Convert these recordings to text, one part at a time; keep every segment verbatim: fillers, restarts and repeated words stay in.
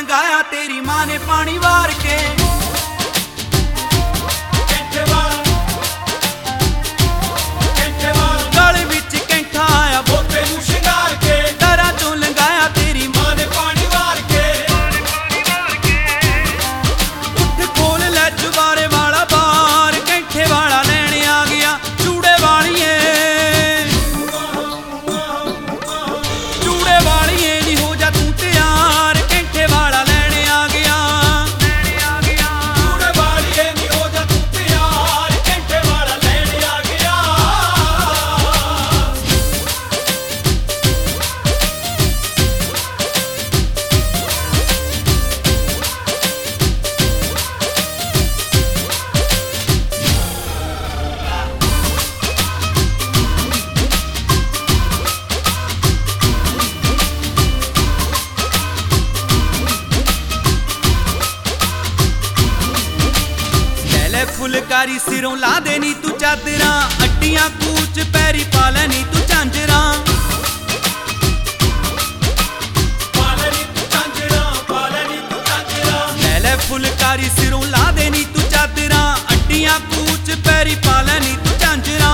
ਲੰਘਾਇਆ ਤੇਰੀ ਮਾਂ ਨੇ ਪਾਣੀ ਵਾਰ ਕੇ। ਗਲ ਵਿੱਚ ਕੈਂਠਾ ਆਇਆ ਬੋਤੇ ਨੂੰ ਸ਼ਿੰਗਾਰ ਕੇ, ਦਰਾਂ ਚੋਂ ਲੰਘਾਇਆ ਤੇਰੀ ਮਾਂ ਨੇ ਪਾਣੀ ਵਾਰ ਕੇ। ਉੱਠ ਖੋਲ ਲੈ ਜਵਾਰੇ ਵਾਲਾ ਬਾਰ, ਕੈਂਠੇ ਵਾਲਾ ਲੈਣ ਆ ਗਿਆ ਚੂੜੇ ਵਾਲੀਏ। ਚੂੜੇ ਵਾਲੀਏ ਨੀ ਹੋ ਜਾ ਤੂੰ ਤਿਆਰ, ਕੈਂਠੇ ਵਾਲਾ ਲੈਣ ਆ ਗਿਆ। ਚੂੜੇ ਵਾਲੀਏ ਨੀ ਹੋ ਜਾ ਤੂੰ ਤਿਆਰ, ਕੈਂਠੇ ਵਾਲਾ ਲੈਣ ਆ ਗਿਆ। ਲੈ ਫੁਲਕਾਰੀ ਸਿਰੋਂ ਲਾ ਦੇ ਨੀ ਤੂੰ ਚਾਦਰਾਂ, ਅੱਡੀਆਂ ਕੂਚ ਪੈਰੀ ਪਾ ਲੈ ਨੀ ਤੂੰ ਝਾਂਜਰਾਂ। ਪਾ ਲੈ ਨੀ ਤੂੰ ਝਾਂਜਰਾਂ, ਪਾ ਲੈ ਨੀ ਤੂੰ ਝਾਂਜਰਾਂ। ਲੈ ਲੈ ਫੁਲਕਾਰੀ ਸਿਰੋਂ ਲਾ ਦੇ ਨੀ ਤੂੰ ਚਾਦਰਾਂ, ਅੱਡੀਆਂ ਕੂਚ ਪੈਰੀ ਪਾ ਲੈ ਨੀ ਤੂੰ ਝਾਂਜਰਾਂ।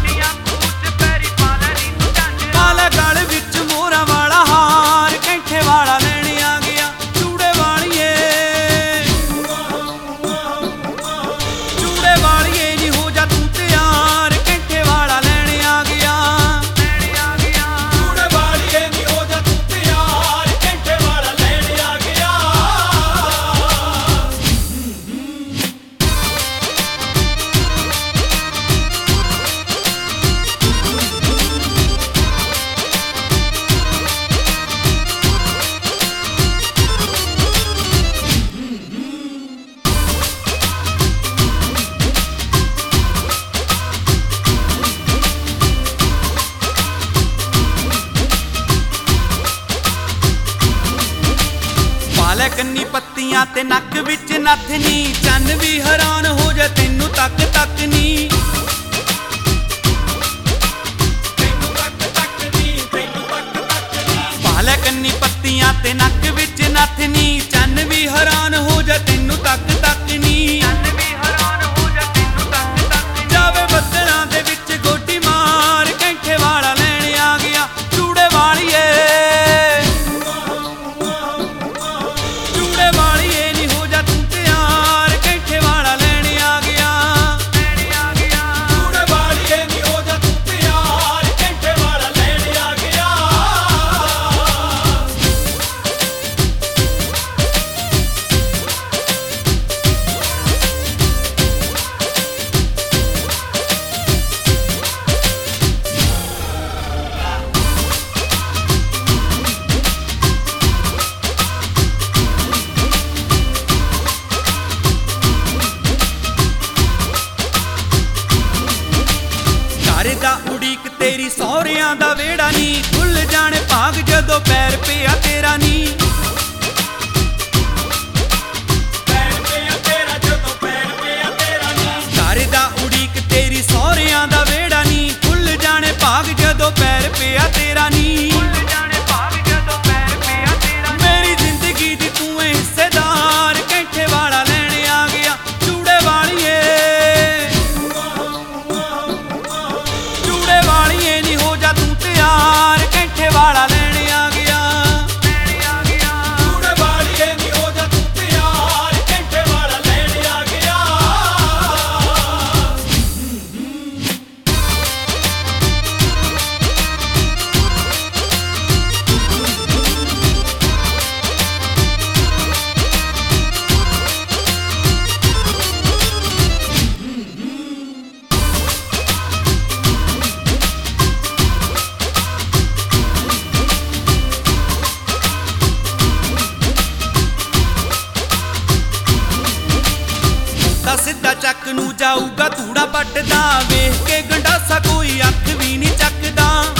ਪਾ ਲੈ ਗਲ ਵਿੱਚ ਮੋਹਰਾਂ ਵਾਲਾ ਹਾਰ, ਕੈਂਠੇ ਵਾਲਾ ਲੈਣ ਆ ਗਿਆ ਚੂੜੇ ਵਾਲੀਏ। ਚੂੜੇ ਵਾਲੀਏ ਨੀ ਹੋ ਜਾ ਤੂੰ ਤਿਆਰ, ਕੈਂਠੇ ਵਾਲਾ ਲੈਣ ਆ ਗਿਆ। ਚੂੜੇ ਵਾਲੀਏ ਨੀ ਹੋ ਜਾ ਤੂੰ ਤਿਆਰ, ਕੈਂਠੇ ਵਾਲਾ ਲੈਣ ਆ ਗਿਆ। ਪਾ ਲੈ ਕੰਨੀ ਪੱਤੀਆਂ ਤੇ ਨੱਕ ਵਿੱਚ ਨੱਥ ਨੀ, ਚੰਨ ਵੀ ਹੈਰਾਨ ਹੋ ਜਾ ਤੈਨੂੰ ਤੱਕ ਤੱਕ ਨੀ। ਤੈਨੂੰ ਤੱਕ ਤੱਕ ਨੀ, ਤੈਨੂੰ ਤੱਕ ਤੱਕ ਨੀ। ਪਾ ਲੈ ਕੰਨੀ ਪੱਤੀਆਂ ਤੇ ਨੱਕ ਵਿੱਚ ਨੱਥ ਨੀ, ਚੰਨ ਵੀ ਹੈਰਾਨ ਹੋ ਜਾ ਤੈਨੂੰ ਤੱਕ ਤੱਕ ਨੀ। ਜਾਵੇ ਬੱਦਲਾਂ ਦੇ ਵਿੱਚ ਗੋਡੀ ਮਾਰ, ਕੈਂਠੇ ਵਾਲਾ ਲੈਣ ਆ ਗਿਆ ਚੂੜੇ ਵਾਲੀਏ। ਚੂੜੇ ਵਾਲੀਏ ਨੀ ਹੋ ਜਾ ਤੂੰ ਤਿਆਰ, ਕੈਂਠੇ ਵਾਲਾ ਲੈਣ ਆ ਗਿਆ। ਚੂੜੇ ਵਾਲੀਏ ਨੀ ਹੋ ਜਾ ਤੂੰ ਤਿਆਰ, ਕੈਂਠੇ ਵਾਲਾ ਲੈਣ ਆ ਗਿਆ। ਘਰ ਦਾ ਉਡੀਕ ਤੇਰੀ ਸਹੁਰਿਆਂ ਦਾ ਵਿਹੜਾ ਨੀ, ਖੁੱਲ ਜਾਣੇ ਭਾਗ ਜਦੋਂ ਪੈਰ ਪਿਆ ਤੇਰਾ ਨੀ। ਪੈਰ ਪਿਆ ਤੇਰਾ ਜਦੋਂ ਪੈਰ ਪਿਆ ਤੇਰਾ ਨੀ। ਘਰ ਦਾ ਉਡੀਕ ਤੇਰੀ ਸਹੁਰਿਆਂ ਦਾ ਵਿਹੜਾ ਨੀ, ਖੁੱਲ ਜਾਣੇ ਭਾਗ ਜਦੋਂ ਪੈਰ ਪਿਆ ਤੇਰਾ ਨੀ। ਮੇਰੀ ਜ਼ਿੰਦਗੀ ਦੀ ਤੂੰ ਏ ਹਿੱਸੇਦਾਰ, ਕੈਂਠੇ ਵਾਲਾ ਲੈਣ ਆ ਗਿਆ ਚੂੜੇ ਵਾਲੀਏ। ਚੂੜੇ ਵਾਲੀਏ ਨੀ ਹੋ ਜਾ ਤੂੰ ਤਿਆਰ, ਕੈਂਠੇ ਵਾਲਾ ਲੈਣ ਆ ਗਿਆ। ਚੂੜੇ ਵਾਲੀਏ ਨੀ ਹੋ ਜਾ ਤੂੰ ਤਿਆਰ, ਕੈਂਠੇ ਵਾਲਾ ਲੈਣ ਆ ਗਿਆ। ਤਾਂ ਸਿੱਧਾ ਚੱਕ ਨੂੰ ਜਾਊਗਾ ਧੂੜਾ ਪੱਟਦਾ, ਵੇਖ ਕੇ ਗੰਡਾਸਾ ਕੋਈ ਅੱਖ ਵੀ ਨਹੀਂ ਚੱਕਦਾ।